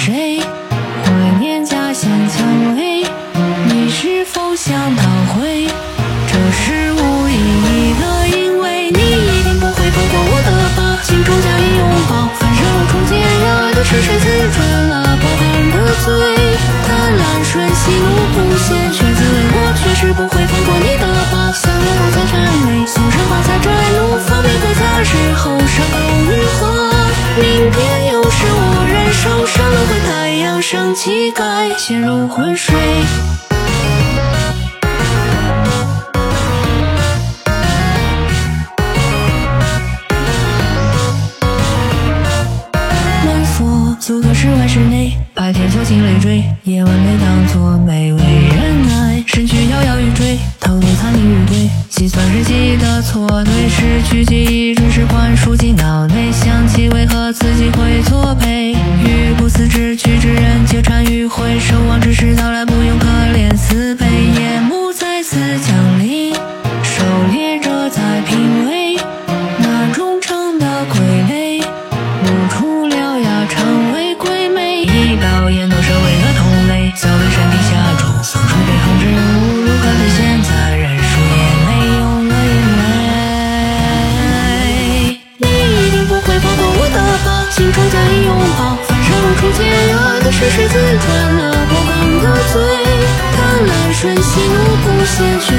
谁？怀念家乡蔷薇，你是否想逃回？这是无意义的，因为你一定不会放过我的吧。心中加以拥抱，翻身无从解压的痴水自尊了，饱含的醉，贪婪瞬息怒不现，却自为我确实不会放过你的吧。想要我在谄媚，送上花彩摘怒，放鞭回家之后伤口愈合。明天又是我燃烧上了回太阳升起，该陷入昏睡。门锁阻隔室外室内，白天囚禁累赘，夜晚被当作美味忍耐，身躯摇摇欲坠，偷偷藏匿于堆，计算日记的错对，失去记忆准时灌输进脑内，想起为何自己会作陪，与不思之举之人皆穿迂回，守望之时到来不用可怜慈悲，夜幕再次降临，狩猎者在品味那忠诚的傀儡，露出獠牙成为鬼魅，一表演都是为了同类，小对山底下种松树被控制物，如何体现在人数也没用了眼泪。你一定不会放过我的吧，心中加以拥抱，翻身无处解压的是谁自转了爆缸的嘴，贪婪瞬息怒不现，